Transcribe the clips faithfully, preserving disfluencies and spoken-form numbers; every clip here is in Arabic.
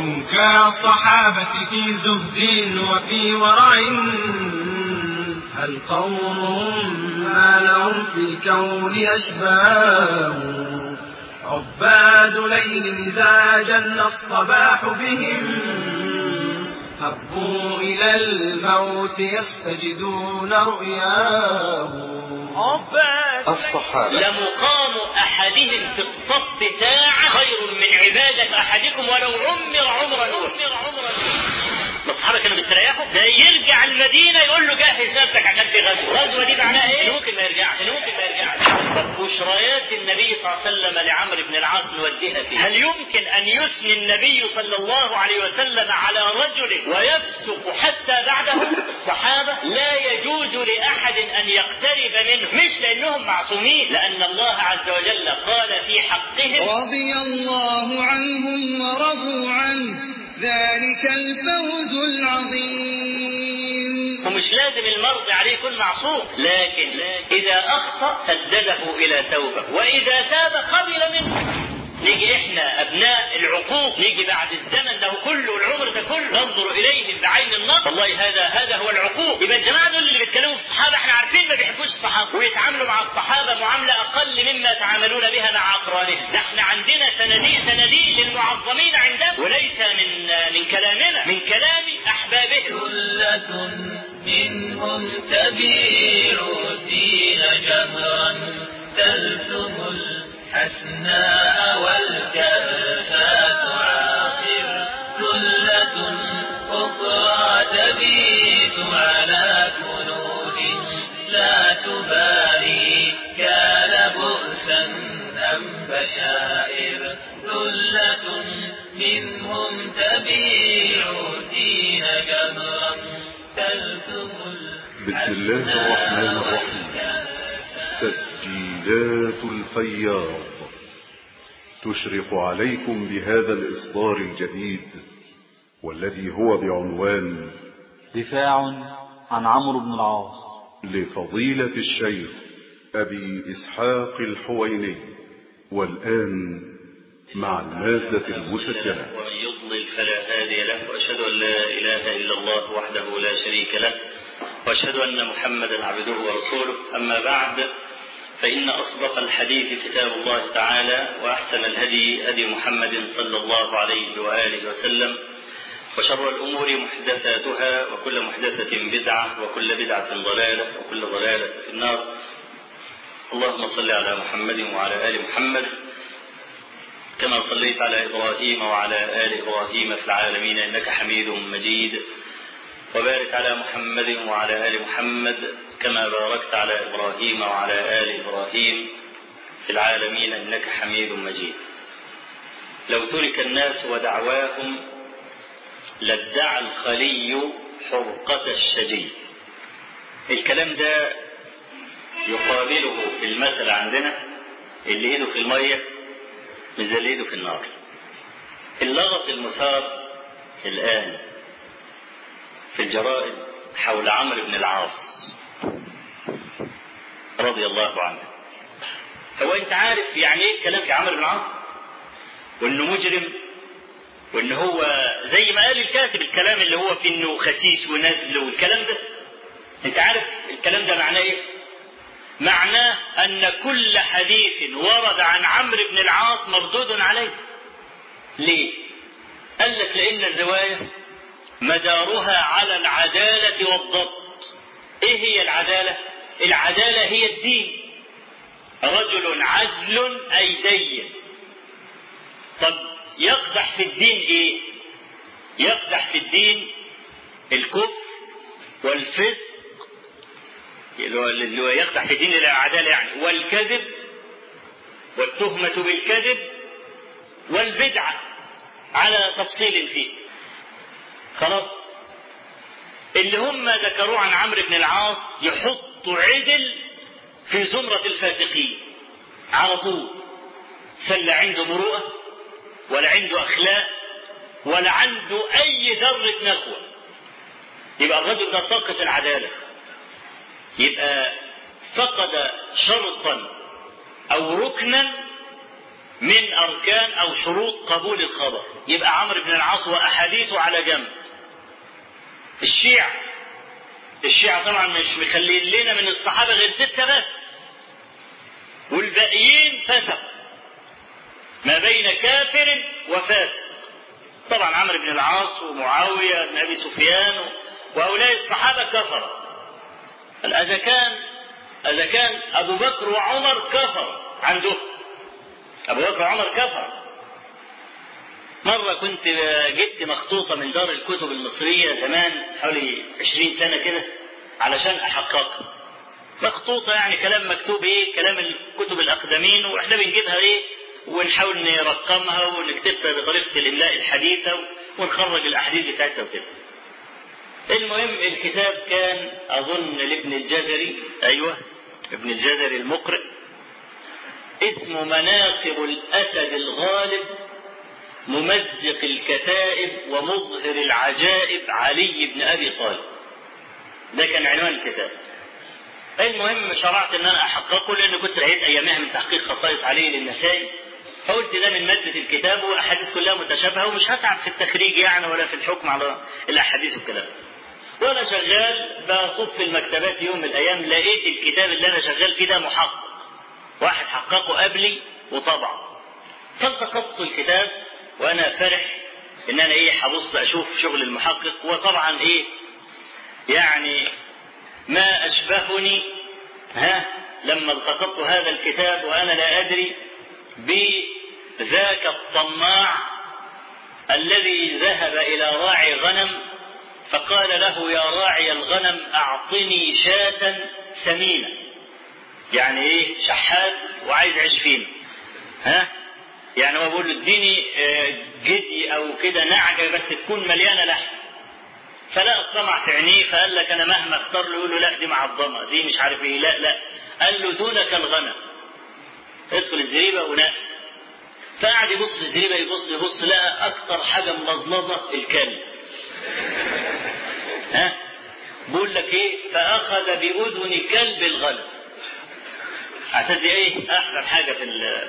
هم كالصحابة في زهد وفي ورع، هل قومهم ما لهم في الكون أشباه؟ عباد ليل إذا جن الصباح بهم، هبوا إلى الموت يستجدون رؤياه. عباد الصحابة لمقام أحدهم في الصف ساعة خير من عبادة أحدكم ولو عمر عمر نوح. الصحابة كانوا بيستريحوا، ده يرجع المدينة يقول له جهز نفسك عشان في غزوة. الغزوة دي معناها ايه؟ ممكن ما يرجعش، ممكن ما يرجعش. بشريات النبي صلى الله عليه وسلم لعمرو بن العاص نوديها فيه. هل يمكن أن يثني النبي صلى الله عليه وسلم على رجل ويفسق حتى بعده؟ الصحابة لا يجوز لأحد أن يقترب منه، مش لأنهم معصومين، لأن الله عز وجل قال في حقهم رضي الله عنهم ورضوا عنه ذلك الفوز العظيم. ومش لازم المرض عليه يكون معصوم، لكن إذا أخطأ سدده إلى توبة، وإذا تاب قبل منه. نيجي إحنا أبناء العقوق، نيجي بعد الزمن ده كله العمر ده كله ننظر إليهم بعين النظر، والله هذا هذا هو العقوق. يبقى الجماعة دول اللي بيتكلموا في الصحابة احنا عارفين ما بيحبوش الصحابة، ويتعاملوا مع الصحابة معاملة أقل مما يتعاملون بها مع أقرانهم. ده احنا عندنا سندين سندين للمعظمين عندنا، وليس من من كلامنا، من كلام أحبابهم. ثلة منهم تبيع الدين جهرا، تلثم الحسناء والكأسات عاقر، ثلة أخرى تبيت على كنوز لا تبالي كان بؤسا أم بشائر، ثلة منهم تبيع الدين جهرا، تلثم بسم الله الرحمن الرحيم. تسجيلات الفياض تشرف عليكم بهذا الإصدار الجديد، والذي هو بعنوان دفاع عن عمرو بن العاص لفضيلة الشيخ أبي إسحاق الحويني. والآن مع المادة المسجلة. ومن يضلل فلا هادي له، وأشهد أن لا إله إلا الله وحده لا شريك له، وأشهد أن محمدا عبده ورسوله. أما بعد، فإن أصدق الحديث كتاب الله تعالى، وأحسن الهدي هدي محمد صلى الله عليه وآله وسلم، وشر الأمور محدثاتها، وكل محدثة بدعة، وكل بدعة ضلالة، وكل ضلالة في النار. اللهم صل على محمد وعلى آل محمد كما صليت على إبراهيم وعلى آل إبراهيم في العالمين إنك حميد مجيد، وبارك على محمد وعلى آل محمد كما باركت على إبراهيم وعلى آل إبراهيم في العالمين إنك حميد مجيد. لو ترك الناس ودعواهم لادعى الخلي حرقة الشجي. الكلام ده يقابله في المثل عندنا اللي ايده في المية مش زي اللي ايده في النار. اللغط المثار الآن في الجرائد حول عمرو بن العاص رضي الله عنه. هو انت عارف يعني ايه الكلام في عمرو بن العاص؟ وانه مجرم، وان هو زي ما قال الكاتب الكلام اللي هو في انه خسيس ونزل والكلام ده. انت عارف الكلام ده معناه ايه؟ معناه ان كل حديث ورد عن عمرو بن العاص مردود عليه. ليه؟ قال لك لان الرواية مدارها على العدالة والضبط. ايه هي العدالة؟ العدالة هي الدين. رجل عدل اي دين. طب يقدح في الدين ايه؟ يقدح في الدين الكفر والفسق، اللي هو يقدح في الدين العدالة يعني، والكذب والتهمة بالكذب والبدعة على تفصيل فيه. خلاص اللي هم ذكروا عن عمرو بن العاص يحطوا عدل في زمرة الفاسقين على طول، فلا عنده مروءة ولا عنده أخلاق ولا عنده أي ذرة نخوة، يبقى الرجل ده ساقط العدالة، يبقى فقد شرطا أو ركنا من أركان أو شروط قبول الخبر. يبقى عمرو بن العاص وأحاديثه على جنب. الشيعة الشيعة طبعا مش مخلين لنا من الصحابة غير ستة بس، والباقيين فسق ما بين كافر وفاسق. طبعا عمرو بن العاص ومعاوية بن أبي سفيان وهؤلاء الصحابة كفر. إذا كان إذا كان أبو بكر وعمر كفر عنده، أبو بكر وعمر كفر. مرة كنت جبت مخطوطة من دار الكتب المصرية زمان حوالي عشرين سنة كده علشان أحققها. مخطوطة يعني كلام مكتوب إيه، كلام الكتب الأقدمين، وإحنا بنجيبها إيه ونحاول نرقمها ونكتبها بطريقة الإملاء الحديثة ونخرج الأحاديث بتاعتها وكده. المهم الكتاب كان أظن لابن الجزري، أيوة ابن الجزري المقرئ، اسمه مناقب الأسد الغالب ممزق الكتائب ومظهر العجائب علي بن أبي طالب. ده كان عنوان الكتاب. المهم شرعت ان انا احققه لان كنت لقيت ايامها من تحقيق خصائص علي للنسائي، فقلت ده من مادة الكتاب والاحاديث كلها متشابهة ومش هتعب في التخريج يعني ولا في الحكم على الاحاديث والكلام. وانا شغال بطوف في المكتبات يوم من الايام لقيت الكتاب اللي انا شغال فيه ده محقق، واحد حققه قبلي وطبعه. فالتقطت الكتاب وانا فرح ان انا ايه هبص اشوف شغل المحقق. وطبعا ايه يعني ما أشبهني ها لما التقطت هذا الكتاب وأنا لا أدري بذاك الطماع الذي ذهب إلى راعي غنم فقال له يا راعي الغنم أعطني شاة سمينة، يعني إيه شحات وعايز عيش فينا، ها يعني هو بيقول له اديني جدي أو كده نعجة بس تكون مليانة لحم. فلا الطمع في عينيه فقال لك انا مهما اختار له يقول له لا دي معظمه دي مش عارف ايه، لا لا قال له دونك الغنم ادخل الزريبه ونقل. فقعد يبص في الزريبه يبص يبص لقى اكتر حاجه ملظلظه الكلب. ها بقول لك ايه فاخذ باذن كلب الغنم عشان دي ايه احسن حاجه في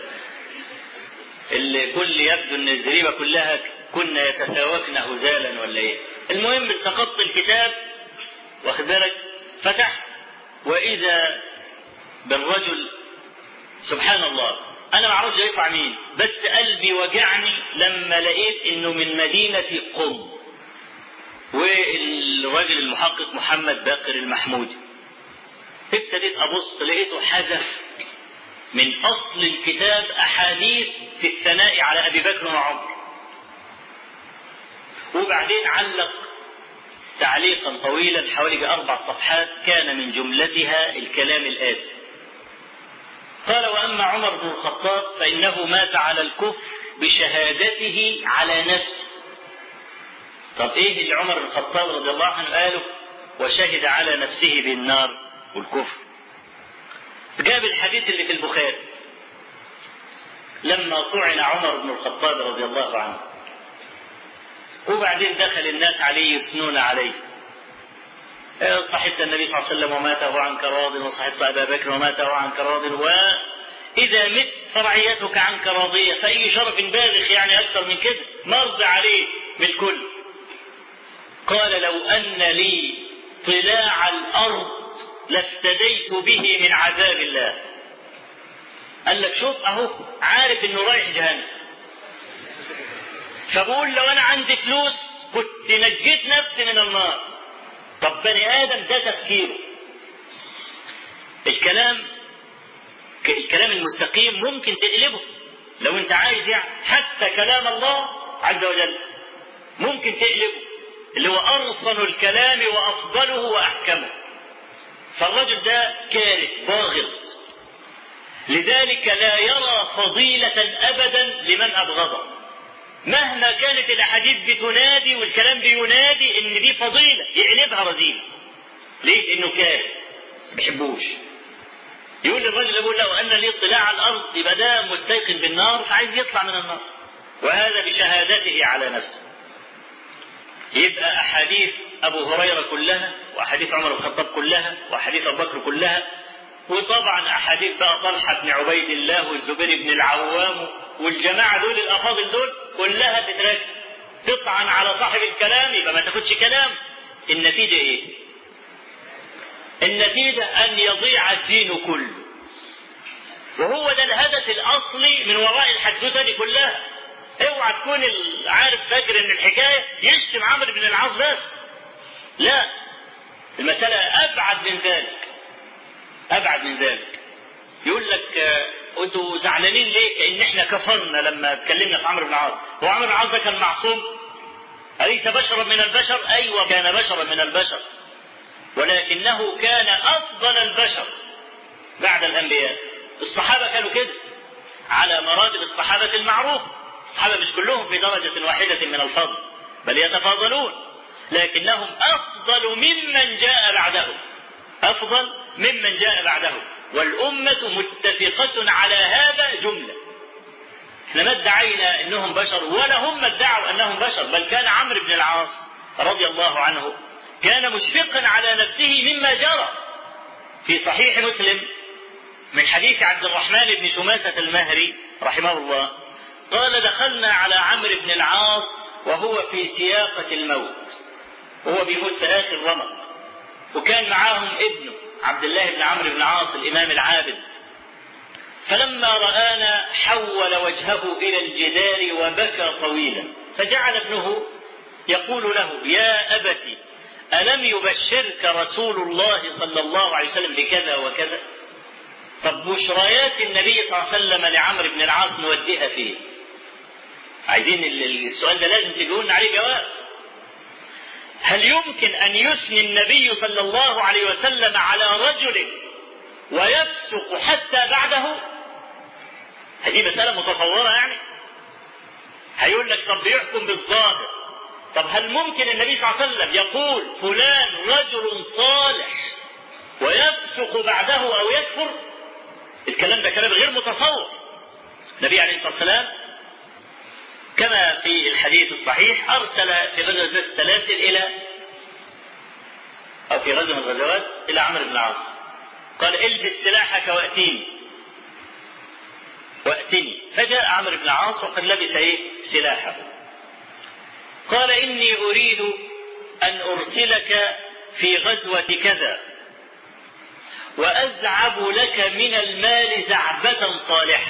اللي كل يبدو ان الزريبه كلها كنا يتساوكن هزالا ولا ايه. المهم التقطت الكتاب واخد بالك فتحت واذا بالرجل سبحان الله انا ما اعرفش يطلع مين بس قلبي وجعني لما لقيت انه من مدينه قم، والراجل المحقق محمد باقر المحمودي. ابتديت ابص لقيته حذف من اصل الكتاب احاديث في الثناء على ابي بكر وعمر، وبعدين علق تعليقا طويلا حوالي أربع صفحات كان من جملتها الكلام الآتي. قال وأما عمر بن الخطاب فإنه مات على الكفر بشهادته على نفسه. طب إيه اللي عمر بن الخطاب رضي الله عنه قاله وشهد على نفسه بالنار والكفر؟ جاب الحديث اللي في البخاري لما طعن عمر بن الخطاب رضي الله عنه وبعدين دخل الناس عليه يثنون عليه، صحبت النبي صلى الله عليه وسلم وماته عنك راض وصحبت أبا بكر وماته عنك راض وإذا مت فرعيتك عنك راضية، فأي شرف باذخ يعني أكثر من كده مرضى عليه بالكل. قال لو أن لي طلاع الأرض لافتديت به من عذاب الله. قال لك شوف أهو عارف إنه رايح جهنم، فبقول لو أنا عندي فلوس كنت نجيت نفسي من النار. طب بني آدم ده تفكيره. الكلام الكلام المستقيم ممكن تقلبه لو أنت عايز، يعني حتى كلام الله عز وجل ممكن تقلبه، اللي هو أرصن الكلام وأفضله وأحكمه. فالرجل ده كاره باغض، لذلك لا يرى فضيلة أبدا لمن أبغضه، مهما كانت الأحاديث بتنادي والكلام بينادي إن دي فضيلة يقلبها رذيلة. ليه؟ إنه كاره ما بيحبوش. يقول للرجل يقول له أن لي اطلاع على الأرض، يبقى ده مستيقن بالنار فعايز يطلع من النار، وهذا بشهادته على نفسه. يبقى أحاديث أبو هريرة كلها وأحاديث عمر بن الخطاب كلها وأحاديث أبو بكر كلها وطبعا أحاديث بقى طلحة بن عبيد الله والزبير بن العوام والجماعة دول الأفاضل دول كلها تترك تطعن على صاحب الكلام يبقى ما تاخدش كلام. النتيجة إيه؟ النتيجة أن يضيع الدين كله، وهو ده الهدف الأصلي من وراء الحدوثة دي كلها. اوعى تكون عارف فاكر ان الحكاية يشتم عمرو بن العاص بس، لا، المسألة أبعد من ذلك، أبعد من ذلك. يقول لك انتوا زعلانين ليه؟ كأن احنا كفرنا لما اتكلمنا في عمرو بن العاص. هو عمرو بن العاص ده كان معصوم؟ أليس بشرا من البشر؟ أيوة كان بشرا من البشر، ولكنه كان أفضل البشر بعد الأنبياء. الصحابة كانوا كده على مراتب الصحابة المعروف. الصحابة مش كلهم في درجة واحدة من الفضل، بل يتفاضلون، لكنهم أفضل ممن جاء بعدهم، أفضل ممن جاء بعدهم، والأمة متفقة على هذا جملة. احنا ما ادعينا انهم بشر ولا هم ادعوا انهم بشر، بل كان عمرو بن العاص رضي الله عنه كان مشفقا على نفسه مما جرى. في صحيح مسلم من حديث عبد الرحمن بن شماسة المهري رحمه الله قال: دخلنا على عمرو بن العاص وهو في سياقة الموت، وهو بيموت في آخر رمق، وكان معاهم ابنه عبد الله بن عمرو بن العاص الإمام العابد. فلما رآنا حول وجهه إلى الجدار وبكى طويلا، فجعل ابنه يقول له: يا أبتي ألم يبشرك رسول الله صلى الله عليه وسلم بكذا وكذا؟ طب بشريات النبي صلى الله عليه وسلم لعمرو بن العاص نوديها فيه. عايزين السؤال ده لازم تجاوبنا عليه جواب. هل يمكن أن يثني النبي صلى الله عليه وسلم على رجل ويفسق حتى بعده؟ هذه مسألة متصورة يعني. هيقول لك طب بيحكم بالظاهر. طب هل ممكن النبي صلى الله عليه وسلم يقول فلان رجل صالح ويفسق بعده أو يكفر؟ الكلام ده كلام غير متصور. النبي عليه الصلاة والسلام كما في الحديث الصحيح أرسل في غزوة السلاسل إلى أو في غزوة من الغزوات إلى عمرو بن العاص، قال: البس سلاحك وأتيني وأتني. فجاء عمرو بن العاص وقد لبس إيه؟ سلاحه. قال: إني أريد أن أرسلك في غزوة كذا وأزعب لك من المال زعبة صالحة،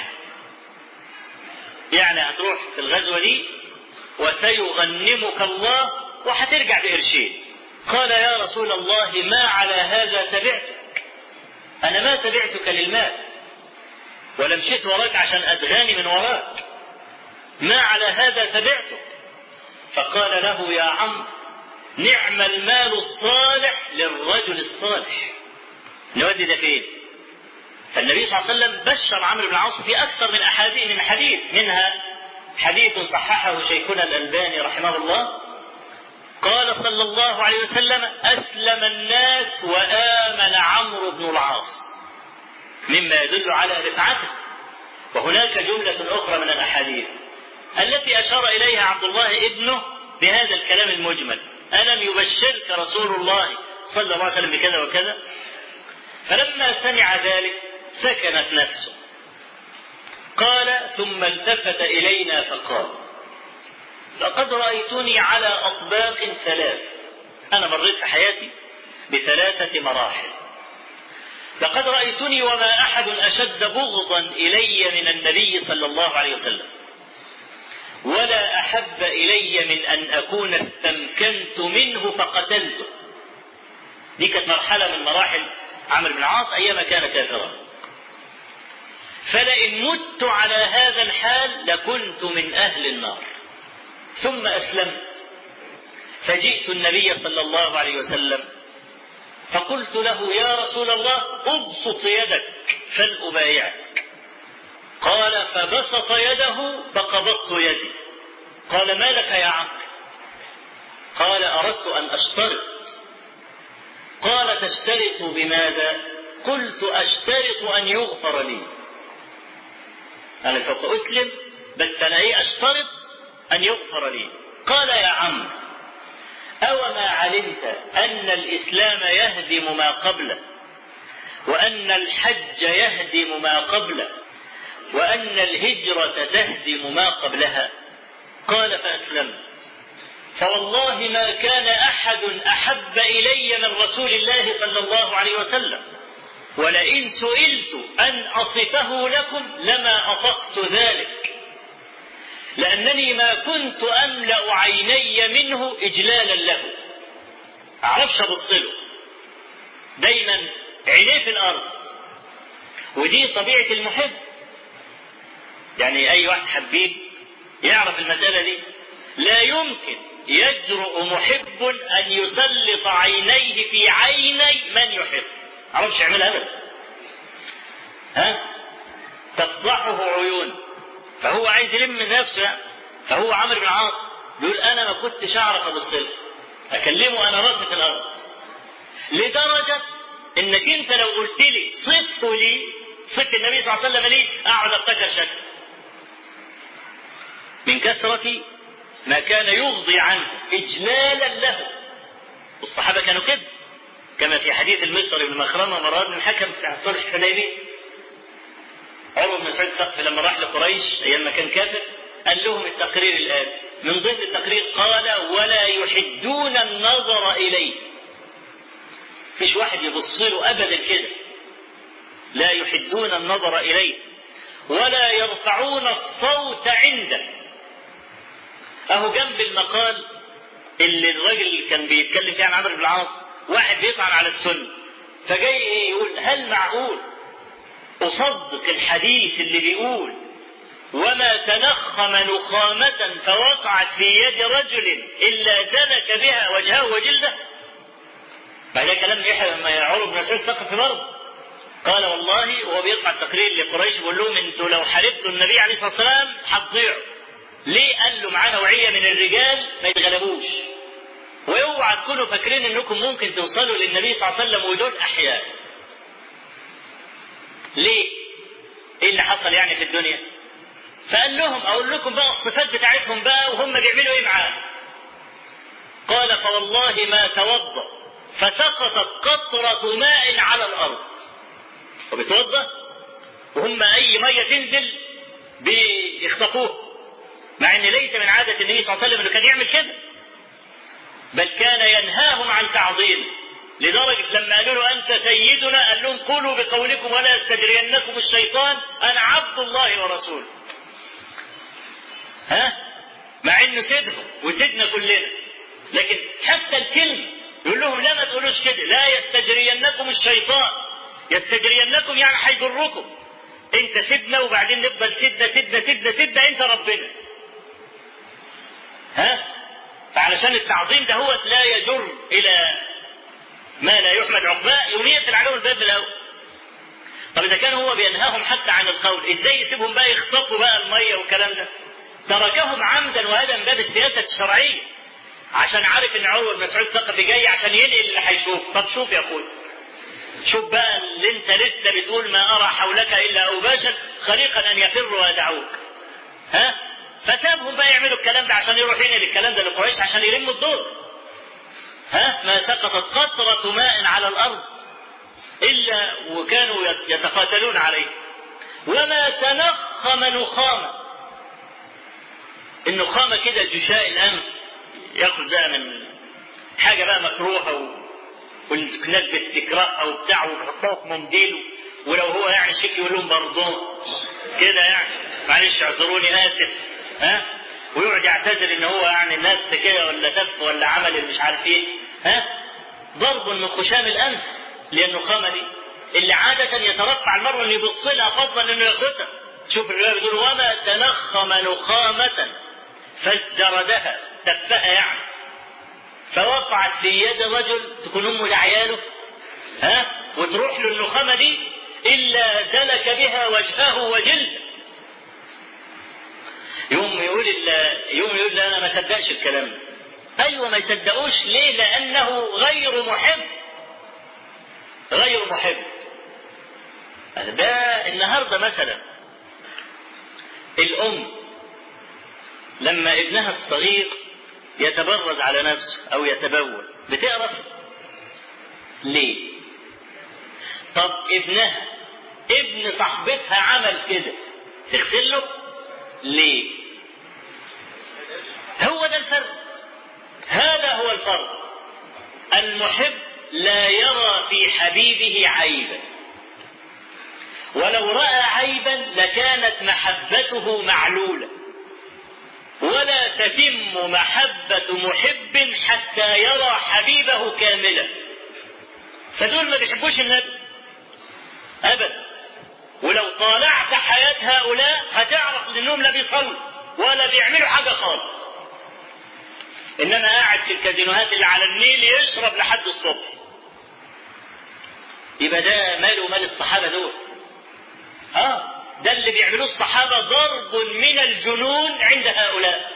يعني هتروح في الغزوة دي وسيغنمك الله وهترجع بقرشين. قال: يا رسول الله ما على هذا تبعتك، أنا ما تبعتك للمال ولا مشيت وراك عشان أدغاني من وراك، ما على هذا تبعتك. فقال له: يا عمرو نعم المال الصالح للرجل الصالح. نودي ده فين؟ فالنبي صلى الله عليه وسلم بشر عمرو بن العاص في أكثر من أحاديث من حديث، منها حديث صححه شيخنا الألباني رحمه الله قال صلى الله عليه وسلم: أسلم الناس وآمن عمرو بن العاص، مما يدل على رفعته. وهناك جملة أخرى من الأحاديث التي أشار إليها عبد الله ابنه بهذا الكلام المجمل: ألم يبشرك رسول الله صلى الله عليه وسلم بكذا وكذا؟ فلما سمع ذلك سكنت نفسه. قال: ثم التفت إلينا فقال: لقد رأيتني على أطباق ثلاث، أنا مريت في حياتي بثلاثة مراحل. لقد رأيتني وما أحد أشد بغضا إلي من النبي صلى الله عليه وسلم، ولا أحب إلي من أن أكون استمكنت منه فقتلته. دي كانت مرحلة من مراحل عمرو بن العاص أيام كان كافرا. فلئن مت على هذا الحال لكنت من أهل النار. ثم أسلمت فجئت النبي صلى الله عليه وسلم فقلت له: يا رسول الله ابسط يدك فلأبايعك. قال: فبسط يده فقبضت يدي. قال: ما لك يا عمرو؟ قال: أردت أن أشترط. قال: تشترط بماذا؟ قلت: أشترط أن يغفر لي. أنا سوف أسلم بس أنا إيه أشترط أن يغفر لي. قال: يا عمرو أوما علمت أن الإسلام يهدم ما قبله وأن الحج يهدم ما قبله وأن الهجرة تهدم ما قبلها. قال فأسلمت، فوالله ما كان أحد أحب إلي من رسول الله صلى الله عليه وسلم، ولئن سئلت أن أصفه لكم لما أطقت ذلك، لأنني ما كنت أملأ عيني منه إجلالا له. أعرفش أبصله، دايما عينيه في الأرض، ودي طبيعة المحب. يعني أي واحد حبيب يعرف المسألة دي. لا يمكن يجرؤ محب أن يسلط عينيه في عيني من يحب، عرفش يعملها أبدا. ها؟ تفضحه عيون، فهو عايز يلم من نفسه. فهو عمرو بن العاص بيقول أنا ما كنتش أعرف أبصله، أكلمه أنا راسي في الأرض، لدرجة إنك أنت لو قلت لي صفته لي، صفت النبي صلى الله عليه وسلم لي، أقعد أفتكر شكله من كثرة ما كان يغضي عنه إجلالا له. والصحابة كانوا كده، كما في حديث المسر بن مخرمة ومروان بن الحكم في صلح الحديبية. عروة بن مسعود الثقفي لما راح لقريش أيام ما كان كافر قال لهم التقرير الآن، من ضمن التقرير قال ولا يحدون النظر إليه، فيش واحد يبص له أبدا كده، لا يحدون النظر إليه ولا يرفعون الصوت عنده. أهو جنب المقال اللي الراجل كان بيتكلم فيه عن عمرو بن العاص واحد بيطعن على السنة، فجاي يقول هل معقول أصدق الحديث اللي بيقول وما تنخم نخامة فوقعت في يد رجل إلا دنك بها وجهه وجلده؟ بعد كلام يحيى عروة بن مسعود الثقفي برضه قال والله وهو بيطلع التقرير لقريش بيقول لهم انتوا لو حاربتوا النبي عليه الصلاة والسلام هتضيعوا. ليه؟ قال له معاه نوعية من الرجال ما يتغلبوش، واوعى تكونوا فاكرين انكم ممكن توصلوا للنبي صلى الله عليه وسلم ودول احياء. ليه؟ ايه اللي حصل يعني في الدنيا؟ فقال لهم اقول لكم بقى الصفات بتاعتهم بقى وهم بيعملوا ايه معاه. قال فوالله ما توضأ فسقطت قطرة ماء على الارض. وبيتوضأ وهم اي مية تنزل بيخطفوه، مع ان ليس من عادة النبي صلى الله عليه وسلم انه كان يعمل كده، بل كان ينهاهم عن تعظيم، لدرجة لما قالوا له أنت سيدنا قال لهم قولوا بقولكم ولا يستجرينكم الشيطان أنا عبد الله ورسوله. ها؟ مع إنه سيدهم وسيدنا كلنا، لكن حتى الكلمة يقول لهم لا ما تقولوش كده، لا يستجرينكم الشيطان. يستجرينكم يعني هيجركم، أنت سيدنا وبعدين نفضل سيدنا سيدنا سيدنا سيدنا أنت ربنا. ها؟ فعلشان التعظيم ده هو لا يجر إلى ما لا يحمد عقباه يوم يقفل عليهم الباب الاول. طب اذا كان هو بينهاهم حتى عن القول، ازاي يسيبهم بقى يخطفوا بقى الميه والكلام ده؟ تركهم عمدا، وهذا من باب السياسه الشرعيه، عشان عارف ان عروه بن مسعود الثقفي جاي عشان ينقل اللي هيشوف. طب شوف يا اخوي، شوف بقى اللي انت لسه بتقول ما ارى حولك الا اوباشا خليقا ان يفروا ويدعوك. ها؟ فسابهم بقى يعملوا الكلام ده عشان يروح ينقل الكلام ده لقريش عشان يلموا الدور. ها؟ ما سقطت قطرة ماء على الأرض إلا وكانوا يتقاتلون عليه. وما تنخم نخامة، النخامة كده جشاء الأنف، يأخذ بقى من حاجة بقى مكروهة والناس بتكرهها وبتاع ويحطها في منديله، ولو هو يعني شيك يقول لهم برضون كده يعني معلش اعذروني آسف. ها؟ ويقعد يعتذر ان هو يعني الناس كده ولا تف ولا عمل اللي مش عارف ايه. ها؟ ضرب من خشام الانف، لان النخامه دي اللي عاده يترفع المرء انه يبص لها فضلا انه ياخدها. شوف الروايه بتقول وما تنخم نخامه فازدردها، تفها يعني، فوقعت في يد رجل تكون امه لعياله، ها؟ وتروح له النخامه دي الا دلك بها وجهه وجلده. يوم يقول يوم يقول لا انا ما صدقش الكلام ده. ايوه ما يصدقوش ليه؟ لانه غير محب، غير محب. ده النهارده مثلا الام لما ابنها الصغير يتبرز على نفسه او يتبول بتقرف ليه؟ طب ابنها ابن صاحبتها عمل كده تغسل له ليه؟ هو ده الفرق، هذا هو الفرق. المحب لا يرى في حبيبه عيبا، ولو رأى عيبا لكانت محبته معلولة، ولا تتم محبة محب حتى يرى حبيبه كاملا. فدول ما بيحبوش النبي أبدا، ولو طالعت حياة هؤلاء هتعرف انهم لا بيصلوا ولا بيعملوا حاجة خالص، انما قاعد في الكازينوهات اللي على النيل يشرب لحد الصبح. يبقى ده ماله مال الصحابة دول؟ اه ده اللي بيعملوه الصحابة ضرب من الجنون عند هؤلاء.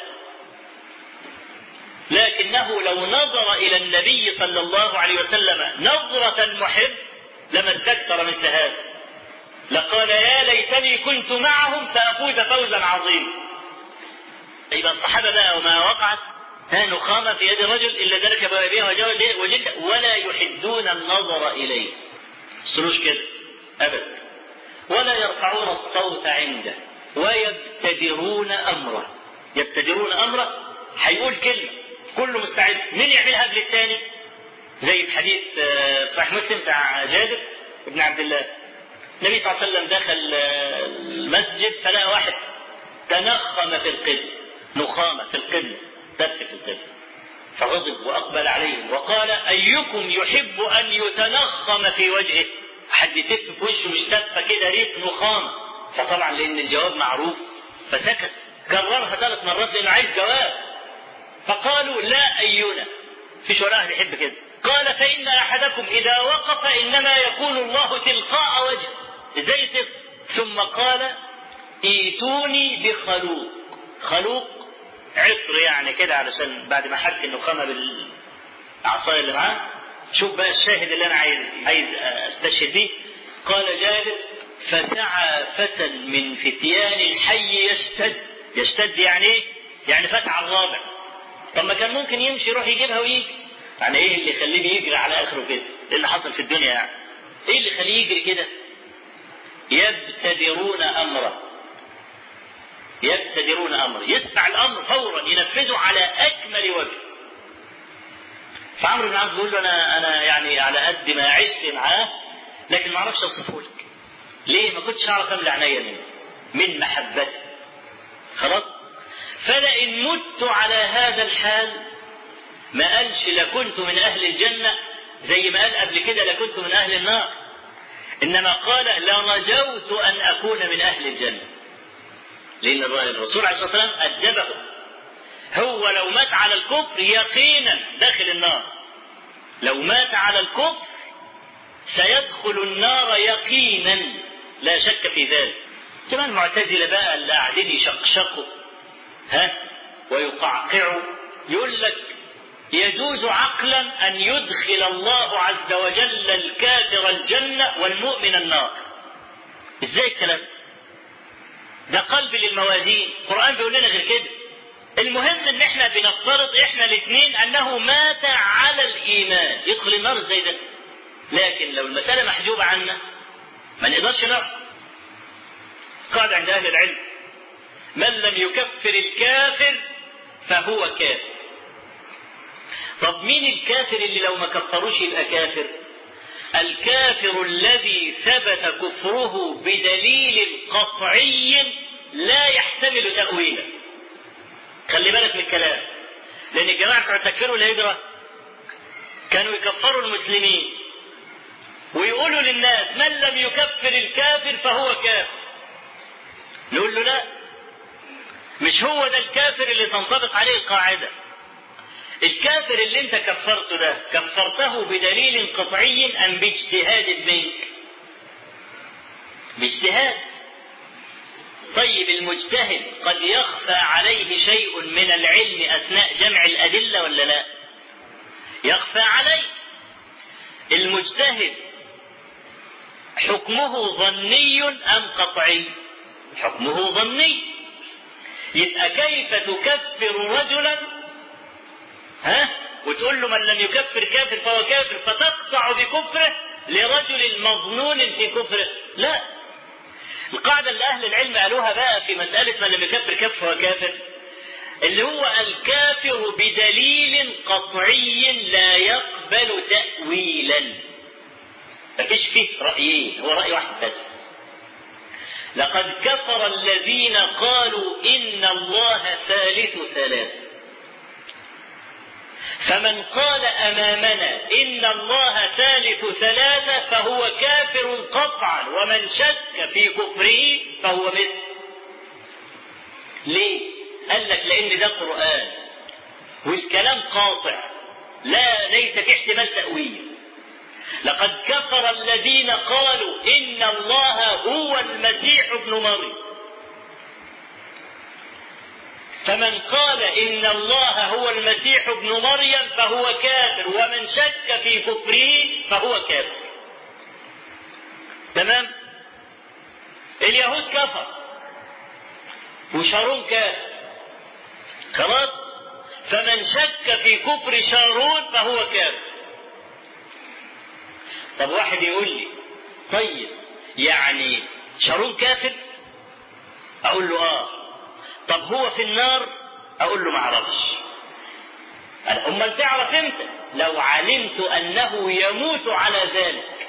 لكنه لو نظر إلى النبي صلى الله عليه وسلم نظرة المحب لما استكثر مثل هذا، لقال يا ليتني كنت معهم فأفوز فوزا عظيما. يبقى الصحابة بقى وما وقعت ها نخامة في يد الرجل إلا ذلك بوابيه وجلد ولا يحدون النظر إليه، السلوش كده أبدا، ولا يرفعون الصوت عنده ويبتدرون أمره. يبتدرون أمره هيقول كلمة كله مستعد، مين يعملها قبل الثاني؟ زي في حديث صحيح مسلم بتاع جابر بن عبد الله، النبي صلى الله عليه وسلم دخل المسجد فلقى واحد تنخم في القبل، نخامة في القبل، دف في القبل، فغضب وأقبل عليهم وقال أيكم يحب أن يتنخم في وجهه؟ حد يتف في وشه مش تفه كده ريح نخامة. فطبعا لأن الجواب معروف فسكت، كررها ثلاث مرات لأنه عايز جواب. فقالوا لا أينا، فيش ولا أحد يحب كده. قال فإن أحدكم إذا وقف إنما يكون الله تلقاء وجهه، إزاي تف؟ ثم قال ايتوني بخلوق، خلوق عطر يعني كده علشان بعد ما حك النخامة بالعصاية اللي معاه. شوف بقى الشاهد اللي أنا عايز عايز أستشهد بيه. قال جابر فسعى فتى من فتيان الحي يشتد، يشتد يعني إيه؟ يعني فتى على الرابع. طب ما كان ممكن يمشي يروح يجيبها ويجي، يعني إيه اللي يخليه بيجري على آخره كده؟ إيه اللي حصل في الدنيا يعني؟ إيه اللي يخليه يجري كده؟ يبتدرون أمره، يبتدرون أمره، يسمع الأمر فورا ينفذه على أكمل وجه. فعمرو بن العاص بيقول له أنا أنا يعني على قد ما عشت معاه لكن ما أعرفش أوصفه لك. ليه؟ ما كنتش أعرف أملى عينيا منه من محبته. خلاص؟ فلئن مت على هذا الحال ما قالش لكنت من أهل الجنة زي ما قال قبل كده لكنت من أهل النار، إنما قال لرجوت أن أكون من أهل الجنة، لأن الرسول عليه الصلاة والسلام أدبه. هو لو مات على الكفر يقينا داخل النار، لو مات على الكفر سيدخل النار يقينا لا شك في ذلك. كمان المعتزلة بقى اللي قاعدين يشقشقوا ها ويقعقعوا يقول لك يجوز عقلا أن يدخل الله عز وجل الكافر الجنة والمؤمن النار. ازاي الكلام ده؟ قلب للموازين، القرآن بيقول لنا غير كده. المهم ان احنا بنفترض احنا الاثنين انه مات على الايمان يدخل النار ازاي ده؟ لكن لو المسألة محجوبة عنا ما نقدرش نحكم. قاعدة عند اهل العلم من لم يكفر الكافر فهو كافر. طب مين الكافر اللي لو ما كفروش يبقى كافر؟ الكافر الذي ثبت كفره بدليل قطعي لا يحتمل تأويلا. خلي بالك من الكلام، لأن الجماعة كانوا يتكفروا الهجرة، كانوا يكفروا المسلمين ويقولوا للناس من لم يكفر الكافر فهو كافر. نقول له لا، مش هو ده الكافر اللي تنطبق عليه القاعدة. الكافر اللي انت كفرته ده كفرته بدليل قطعي ام باجتهاد منك؟ باجتهاد. طيب المجتهد قد يخفى عليه شيء من العلم اثناء جمع الادله ولا لا؟ يخفى عليه. المجتهد حكمه ظني ام قطعي؟ حكمه ظني. يبقى كيف تكفر رجلا ها وتقول له من لم يكفر كافر فهو كافر فتقطع بكفره لرجل مظنون في كفره؟ لا. القاعدة اللي أهل العلم قالوها بقى في مسألة من لم يكفر كفر وكافر، اللي هو الكافر بدليل قطعي لا يقبل تأويلا. مفيش فيه رأيين، هو رأي واحد بس. لقد كفر الذين قالوا إن الله ثالث ثلاث، فمن قال أمامنا إن الله ثالث ثلاثة فهو كافر قطعا، ومن شك في كفره فهو مثل. ليه؟ قال لك لأن ده قرآن والكلام قاطع، لا ليس في احتمال تأويل. لقد كفر الذين قالوا إن الله هو المسيح ابن مريم، فمن قال إن الله هو المسيح ابن مريم فهو كافر، ومن شك في كفره فهو كافر. تمام؟ اليهود كفر وشارون كافر، خلاص؟ فمن شك في كفر شارون فهو كافر. طب واحد يقول لي طيب يعني شارون كافر؟ اقول له اه. طب هو في النار؟ اقول له ما اعرفش. امال تعرف امتى؟ لو علمت انه يموت على ذلك.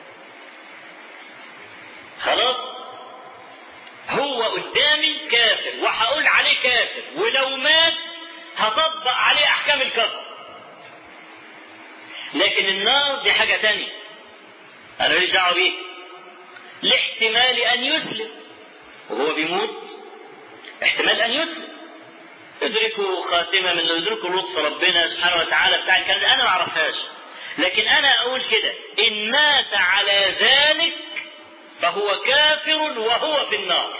خلاص؟ هو قدامي كافر وهقول عليه كافر، ولو مات هطبق عليه احكام الكفر. لكن النار دي حاجة تانية، انا ماليش دعوه بيه. لاحتمال ان يسلم وهو بيموت، احتمال ان يسلم، يدركوا خاتمه من يدركوا لطف ربنا سبحانه وتعالى بتاع الكلام انا ما اعرفهاش. لكن انا اقول كده، ان مات على ذلك فهو كافر وهو في النار.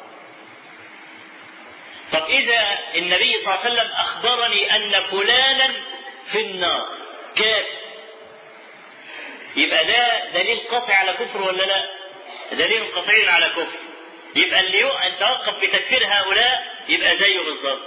طب اذا النبي صلى الله عليه وسلم اخبرني ان فلانا في النار كافر، يبقى ده دليل قطعي على كفر ولا لا؟ دليل قطعي على كفر. يبقى اللي يتوقف بتكفير هؤلاء يبقى زيه بالظبط.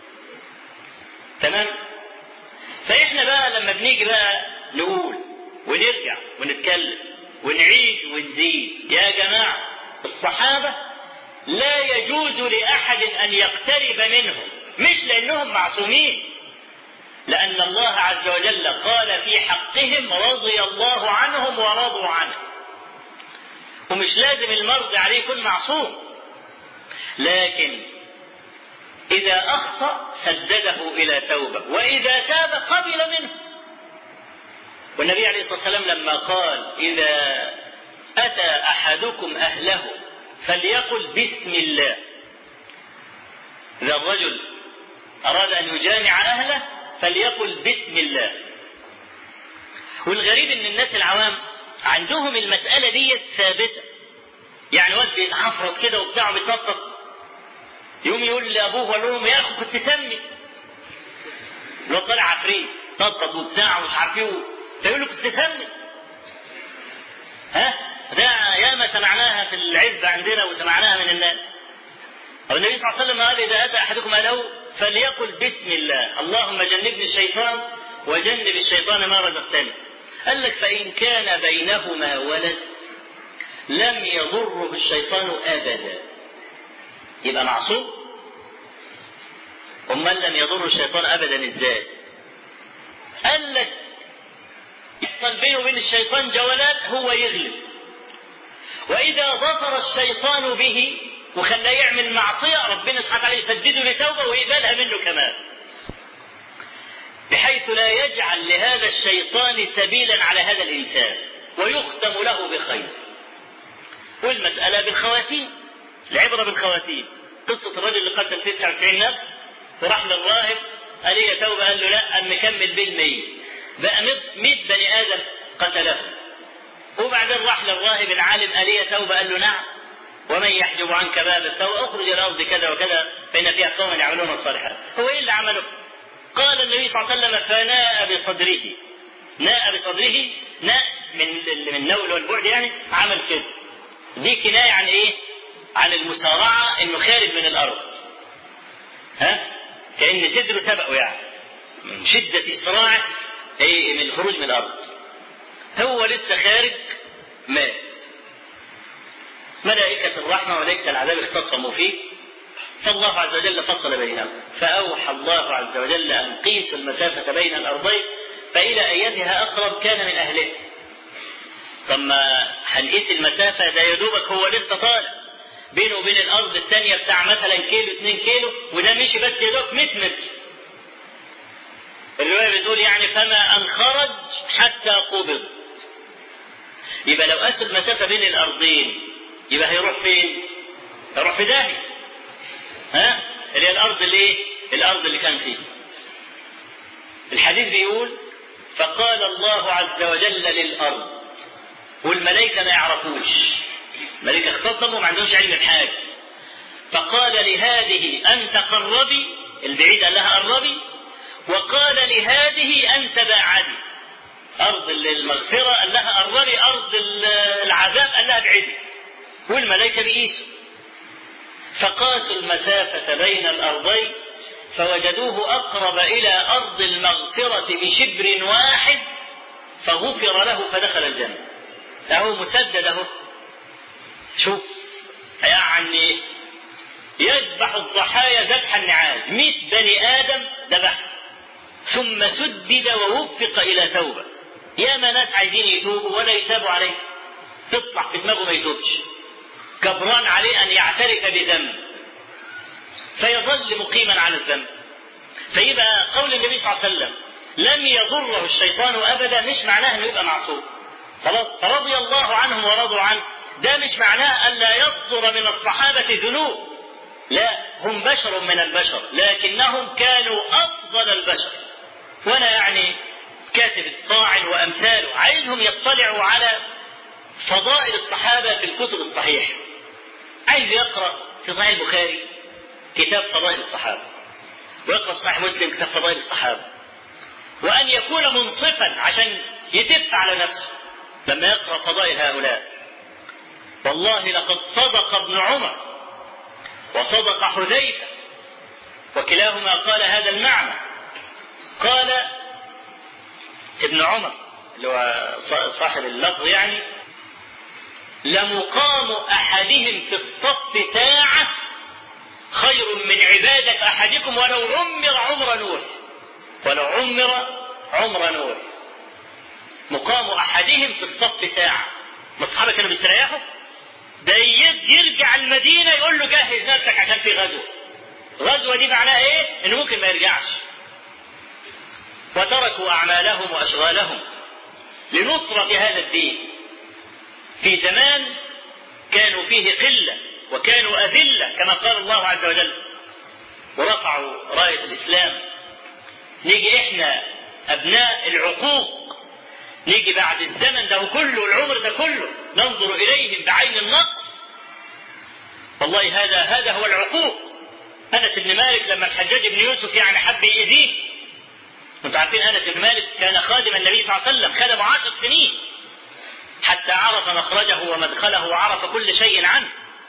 تمام؟ فاحنا بقى لما بنيجي بقى نقول ونرجع ونتكلم ونعيد ونزيد، يا جماعه الصحابه لا يجوز لاحد ان يقترب منهم، مش لانهم معصومين، لأن الله عز وجل قال في حقهم رضي الله عنهم ورضوا عنه. ومش لازم المرضي عليه يكون معصوم، لكن إذا أخطأ سدده إلى توبة، وإذا تاب قبل منه. والنبي عليه الصلاة والسلام لما قال إذا أتى أحدكم أهله فليقل بسم الله. إذا الرجل أراد أن يجامع أهله فليقل بسم الله. والغريب ان الناس العوام عندهم المسألة دي ثابتة، يعني واد بيتعفرط كده وبتاعه بيتنطط، يوم يقول لابوه ولا امه يا اخو كنت سمي، لو طلع عفريت تنطط وبتاعه ومش عارف ايه، فيقول له كنت سمي. ها ده ياما سمعناها في العزبة عندنا وسمعناها من الناس. النبي صلى الله عليه وسلم قال إذا أتى أحدكم أهله فليقل بسم الله اللهم جنبني الشيطان وجنب الشيطان ما رزقتني. قال لك فإن كان بينهما ولد لم يضره الشيطان أبدا، يبقى معصوم. ومن لم يضر الشيطان أبدا إزاي؟ قال لك يحصل بينه وبين الشيطان جولات، هو يغلب، وإذا ظفر الشيطان به وخلاه يعمل معصية ربنا سبحانه وتعالى يسدده لتوبة ويقبلها منه كمان، بحيث لا يجعل لهذا الشيطان سبيلا على هذا الإنسان ويختم له بخير. والمسألة بالخواتيم، العبرة بالخواتيم. قصة الرجل اللي قتل تسعة وتسعين نفس وراح للراهب قال لي توبة، قال له لا، أم مكمل بالمية، بقى مئة بني آدم قتله. وبعدين راح للراهب العالم قال لي توبة، قال له نعم، ومن يحجب عنك باب التوبة اخرج إلى الأرض كذا وكذا فإن فيها قوم يعملون الصالحات. هو إيه اللي عمله؟ قال النبي صلى الله عليه وسلم فناء بصدره، ناء بصدره، ناء من من النول والبعد، يعني عمل كده. دي كناية عن إيه؟ عن المسارعة، إنه خارج من الأرض. ها؟ كأن صدره سبقه، يعني من شدة إسراعه إيه من الخروج من الأرض. هو لسه خارج مات. ملائكة الرحمة وملائكة العذاب اختصموا فيه، فالله عز وجل فصل بينهم، فأوحى الله عز وجل أن قيسوا المسافة بين الأرضين فإلى أيتها أقرب كان من أهله. طب ما هنقيس المسافة، ده يا دوبك هو لسه طالع بينه وبين الأرض الثانية بتاع مثلا كيلو اتنين كيلو، وده مشي بس يا دوب مية متر. الرواية بتقول يعني فما أن خرج حتى قبض. يبقى لو قاسوا المسافة بين الأرضين يبقى هيروح فين؟ هيروح في داهية. ها؟ اللي هي الأرض اللي إيه؟ الأرض اللي كان فيه. الحديث بيقول فقال الله عز وجل للأرض، والملائكة ما يعرفوش، الملائكة اختصموا وما عندهمش علم بحاجة، فقال لهذه أنت قربي، البعيد قال لها قربي، وقال لهذه أنت باعدي. أرض المغفرة قال لها قربي، أرض العذاب قال لها ابعدي، والملائكة بيقيسوا. فقاسوا المسافة بين الأرضين فوجدوه أقرب إلى أرض المغفرة بشبر واحد، فغفر له فدخل الجنة. له مسدد اهو. شوف يعني يذبح الضحايا ذبح النعاج، مئة بني آدم ذبح ثم سدد ووفق إلى توبة. يا ما ناس عايزين يتوبوا ولا يتابوا عليه، تطلع في دماغه ما يتوبش، كبران عليه أن يعترف بذنب فيظل مقيما على الذنب. فيبقى قول النبي صلى الله عليه وسلم لم يضره الشيطان أبدا مش معناه أنه يبقى معصوم. خلاص رضي الله عنهم ورضوا عنه، ده مش معناه أن لا يصدر من الصحابة ذنوب، لا، هم بشر من البشر لكنهم كانوا أفضل البشر. وأنا يعني كاتب الطاعن وأمثاله عايزهم يطلعوا على فضائل الصحابة في الكتب الصحيحة. عايز يقرأ في صحيح البخاري كتاب فضائل الصحابة، ويقرأ في صحيح مسلم كتاب فضائل الصحابة، وأن يكون منصفا عشان يتف على نفسه لما يقرأ فضائل هؤلاء. والله لقد صدق ابن عمر وصدق حذيفة، وكلاهما قال هذا المعنى. قال ابن عمر اللي هو صاحب اللفظ يعني لمقام أحدهم في الصف ساعة خير من عبادة أحدكم ولو عمر عمر نوح، ولو عمر عمر نوح. مقام أحدهم في الصف ساعة. ما الصحابة كانوا بيستريحوا؟ ده يرجع المدينة يقول له جهز نفسك عشان في غزوة. غزوة دي معناها ايه؟ انه ممكن ما يرجعش. وتركوا أعمالهم وأشغالهم لنصرة هذا الدين في زمان كانوا فيه قلة وكانوا أذلة كما قال الله عز وجل، ورفعوا راية الإسلام. نيجي إحنا أبناء العقوق، نيجي بعد الزمن ده كله العمر ده كله ننظر إليهم بعين النقص. والله هذا هذا هو العقوق. أنس بن مالك لما الحجاج بن يوسف يعني حب يأذيه، انتم عارفين أنس بن مالك كان خادم النبي صلى الله عليه وسلم، خدمه عشر سنين حتى عرف مخرجه ومدخله وعرف كل شيء عنه.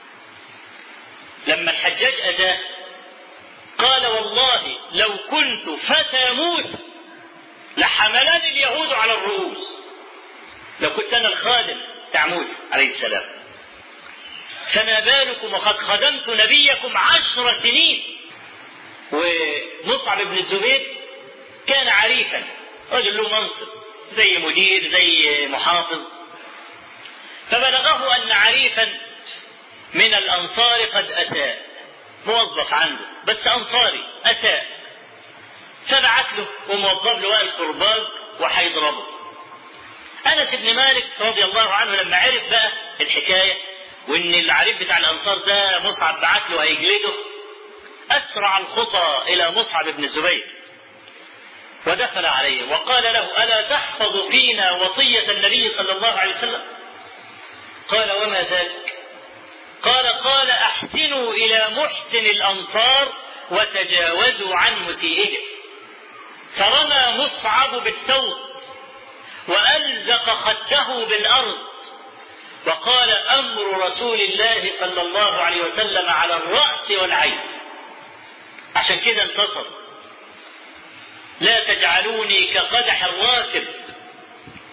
لما الحجاج أذاه قال والله لو كنت فتى موسى لحملني اليهود على الرؤوس، لو كنت أنا الخادم بتاع موسى عليه السلام، فما بالكم وقد خدمت نبيكم عشر سنين. ومصعب بن الزبير كان عريفا، رجل له منصب زي مدير زي محافظ، فبلغه أن عريفا من الأنصار قد أساء، موظف عنده بس أنصاري أساء، فبعت له وموظف له القرباج وحيضربه. أنس بن مالك رضي الله عنه لما عرف بقى الحكاية وإن العريف بتاع الأنصار ده مصعب بعت له هيجلده، أسرع الخطى إلى مصعب بن الزبير ودخل عليه وقال له ألا تحفظ فينا وصية النبي صلى الله عليه وسلم؟ قال وما ذلك؟ قال قال أحسنوا إلى محسن الأنصار وتجاوزوا عن مسيئهم. فرمى مصعب بالثوب وألزق خده بالأرض وقال أمر رسول الله صلى الله عليه وسلم على الرأس والعين. عشان كده انتصر. لا تجعلوني كقدح الراكب، أخ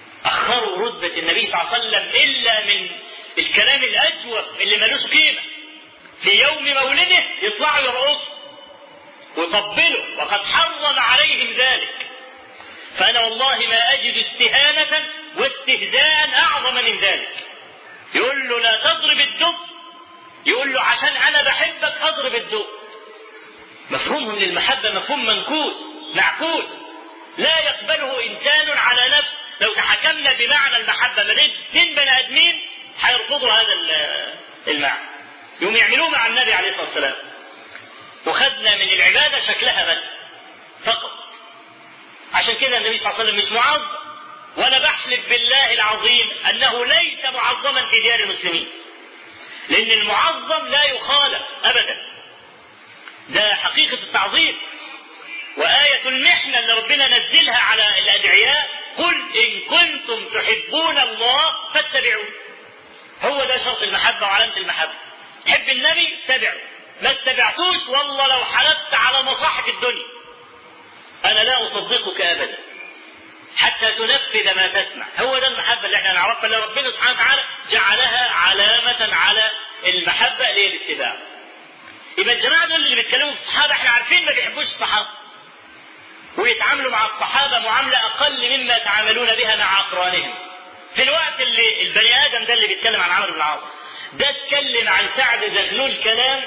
ينكروا رتبة النبي صلى الله عليه وسلم إلا من الكلام الأجوف اللي ملوش قيمة. في يوم مولده يطلعوا يرقصوا ويطبلوا وقد حرم عليهم ذلك. فأنا والله ما أجد استهانة واستهزاء أعظم من ذلك. يقول له لا تضرب الدب، يقول له عشان أنا بحبك أضرب الدب. مفهومهم للمحبة مفهوم منكوس معكوس لا يقبله إنسان على نفسه. لو تحكمنا بمعنى المحبة ما بين اثنين بني آدمين هيرفضوا هذا المعنى، يوم يعملوه مع النبي عليه الصلاة والسلام. وخدنا من العبادة شكلها بس فقط. عشان كده النبي صلى الله عليه وسلم مش معظم، وأنا بحلف بالله العظيم أنه ليس معظما في ديار المسلمين، لأن المعظم لا يخالف أبدا. ده حقيقة التعظيم وآية المحنة اللي ربنا نزلها على الأدعياء: قل إن كنتم تحبون الله فاتبعون. هو ده شرط المحبة وعلامة المحبة. تحب النبي تبعه، ما اتبعتوش والله لو حلفت على مصاحف الدنيا أنا لا أصدقك أبدا حتى تنفذ ما تسمع. هو ده المحبة اللي احنا نعرفها، اللي ربنا سبحانه وتعالى جعلها علامة على المحبة اللي هي الاتباع. يبقى الجماعة دول اللي بيتكلموا في الصحابة احنا عارفين ما بيحبوش الصحابة، ويتعاملوا مع الصحابة معاملة أقل مما يتعاملون بها مع أقرانهم. في الوقت اللي البني آدم ده اللي بيتكلم عن عمرو بن العاص ده اتكلم عن سعد زغلول كلام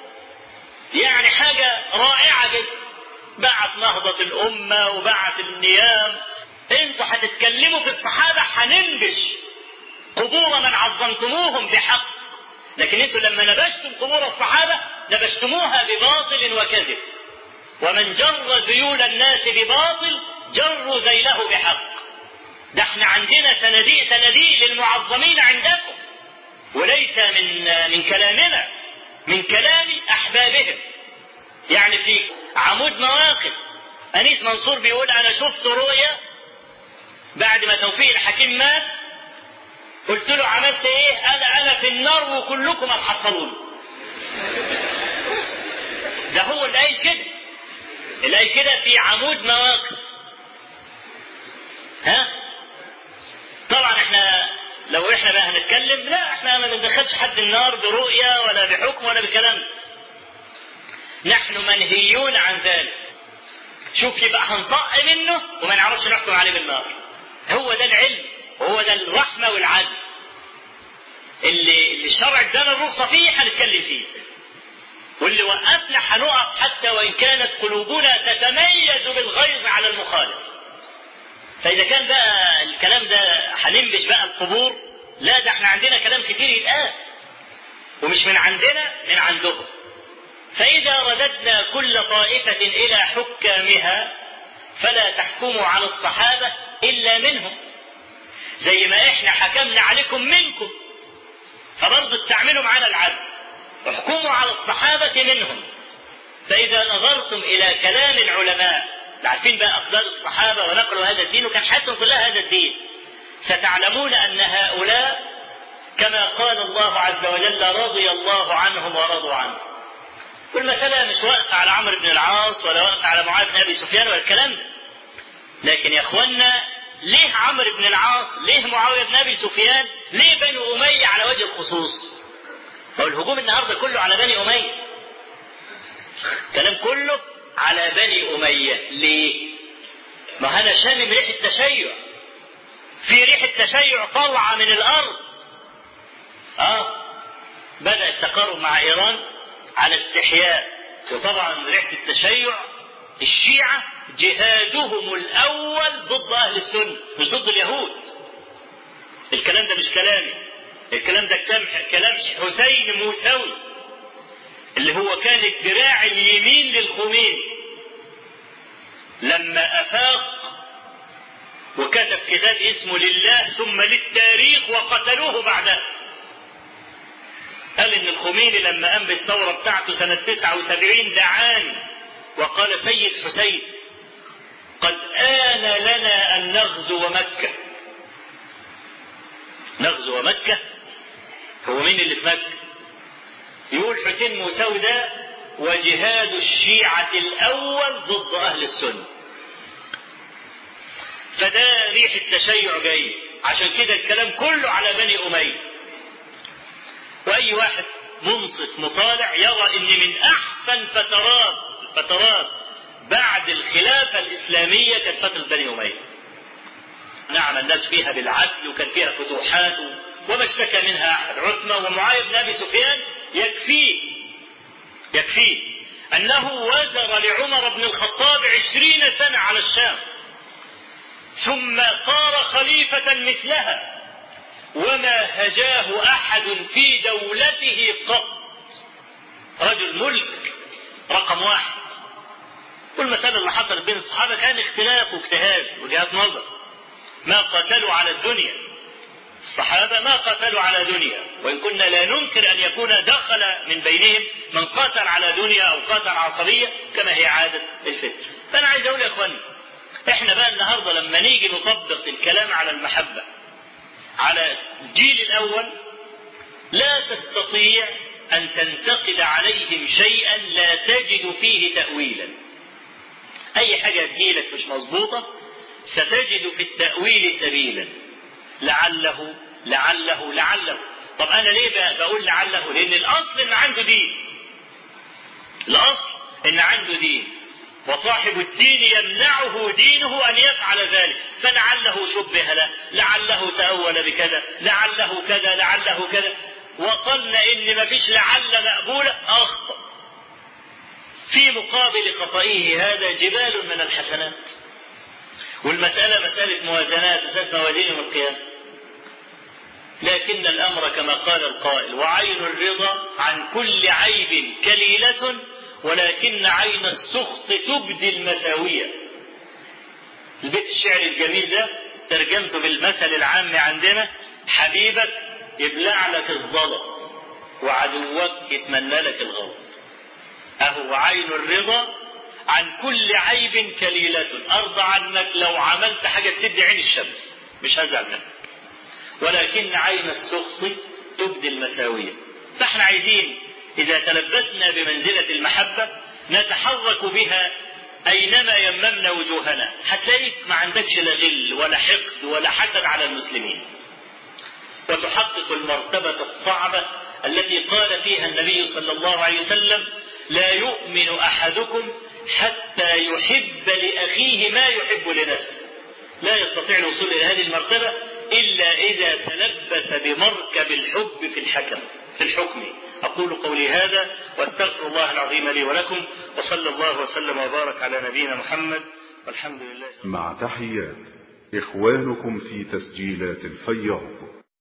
يعني حاجة رائعة جدا. بعت نهضة الأمة وبعت النيام. انتوا هتتكلموا في الصحابة هننبش قبور من عظمتموهم بحق، لكن انتوا لما نبشتم قبور الصحابة نبشتموها بباطل وكذب. ومن جر ذيول الناس بباطل جروا ذيله بحق. ده احنا عندنا صناديق صناديق للمعظمين عندكم، وليس من من كلامنا، من كلام أحبابهم. يعني في عمود مواقف أنيس منصور بيقول أنا شفت رؤيا بعد ما توفيق الحكيم مات، قلت له عملت ايه؟ أنا أنا في النار وكلكم هتحصلوني. ده هو اللي قايل كده، اللي قايل كده في عمود مواقف. ها؟ طبعا احنا لو احنا بقى هنتكلم لا احنا ما ندخلش حد النار برؤية ولا بحكم ولا بكلام. نحن منهيون عن ذلك. شوف يبقى هنطق منه وما نعرفش نحكم عليه بالنار. هو ده العلم وهو ده الرحمة والعدل اللي, اللي الشرع ادانا الرخصة فيه هنتكلم فيه، واللي وقفنا هنقف حتى وإن كانت قلوبنا تتميز بالغيظ على المخالف. فإذا كان بقى الكلام ده هننبش بقى القبور، لا ده احنا عندنا كلام كتير يتقال ومش من عندنا من عندهم. فإذا رددنا كل طائفة إلى حكامها فلا تحكموا على الصحابة إلا منهم، زي ما إحنا حكمنا عليكم منكم، فبرضو استعملوا معنا العدل واحكموا على الصحابة منهم. فإذا نظرتم إلى كلام العلماء عارفين بقى أفضل الصحابة ونقلوا هذا الدين وكان حياتهم كلها هذا الدين، ستعلمون أن هؤلاء كما قال الله عز وجل رضي الله عنهم ورضوا عنه. والمسألة مش واقفة على عمرو بن العاص ولا واقفة على معاذ بن أبي سفيان ولا الكلام ده. لكن يا إخوانا ليه عمرو بن العاص؟ ليه معاوية بن أبي سفيان؟ ليه بني أمية على وجه الخصوص؟ هو الهجوم النهارده كله على بني أمية، الكلام كله على بني أمية. ليه؟ ما أنا شامم ريح التشيع، في ريح التشيع طالعة من الأرض. آه بدأ التقارب مع إيران على استحياء، وطبعا ريحة التشيع الشيعة جهادهم الأول ضد أهل السنة مش ضد اليهود. الكلام ده مش كلامي، الكلام ده كلام حسين موسوي اللي هو كان الذراع اليمين للخميني لما أفاق وكتب كتاب اسمه لله ثم للتاريخ وقتلوه بعدها. قال إن الخميني لما قام بالثورة بتاعته سنة تسعة وسبعين دعاني وقال سيد حسين قد آن لنا أن نغزو مكة. نغزو مكة؟ هو مين اللي في مكة؟ يقول حسين موسوي ده وجهاد الشيعة الأول ضد أهل السنة. فده ريح التشيع جاي عشان كده الكلام كله على بني أمية. وأي واحد منصف مطالع يرى إن من أحسن فترات فترات بعد الخلافة الإسلامية كانت فترة بني أمية. نعم الناس فيها بالعدل وكان فيها فتوحات وما اشتكى منها أحد. عثمان ومعاوية بن أبي سفيان يكفيه يكفيه أنه وزر لعمر بن الخطاب عشرين سنة على الشام، ثم صار خليفة مثلها وما هجاه أحد في دولته قط. رجل ملك رقم واحد. والمسألة اللي حصلت بين الصحابة كان اختلاف واجتهاد وجهات نظر، ما قاتلوا على الدنيا. الصحابة ما قاتلوا على دنيا، وإن كنا لا ننكر أن يكون دخل من بينهم من قاتل على دنيا أو قاتل عصبية كما هي عادة الفتن. فأنا عايز أقول يا إخواني، إحنا بقى النهاردة لما نيجي نطبق الكلام على المحبة على الجيل الأول لا تستطيع أن تنتقد عليهم شيئا لا تجد فيه تأويلا. أي حاجة تجيلك مش مظبوطة ستجد في التأويل سبيلا، لعله لعله لعله. طب أنا ليه بقول لعله؟ لأن الأصل إن عنده دين، الأصل إن عنده دين، وصاحب الدين يمنعه دينه أن يفعل ذلك، فلعله شبه له، لعله تأول بكذا، لعله كذا، لعله كذا، وصلنا إن ما فيش لعل مقبولة أخطأ. في مقابل خطئه هذا جبال من الحسنات. والمسألة مسألة موازنات، مسألة موازين يوم القيامة. لكن الأمر كما قال القائل: وعين الرضا عن كل عيب كليلة ولكن عين السخط تبدي المساوية. البيت الشعر الجميل ده ترجمته بالمثل العام عندنا: حبيبك يبلع لك الزلط وعدوك يتمنى لك الغلط. أهو عين الرضا عن كل عيب كليلة، أرضى عنك لو عملت حاجة تسد عين الشمس مش هزعل منك، ولكن عين السخط تبدي المساوية. فاحنا عايزين إذا تلبسنا بمنزلة المحبة نتحرك بها أينما يممنا وجوهنا. هتلاقيك ما عندكش لا غل ولا حقد ولا حسد على المسلمين، وتحقق المرتبة الصعبة التي قال فيها النبي صلى الله عليه وسلم: لا يؤمن أحدكم حتى يحب لأخيه ما يحب لنفسه. لا يستطيع الوصول إلى هذه المرتبة إلا إذا تلبس بمركب الحب في الحكم في الحكم. أقول قولي هذا وأستغفر الله العظيم لي ولكم، وصلى الله وسلم وبارك على نبينا محمد، والحمد لله. مع تحيات إخوانكم في تسجيلات الفياض.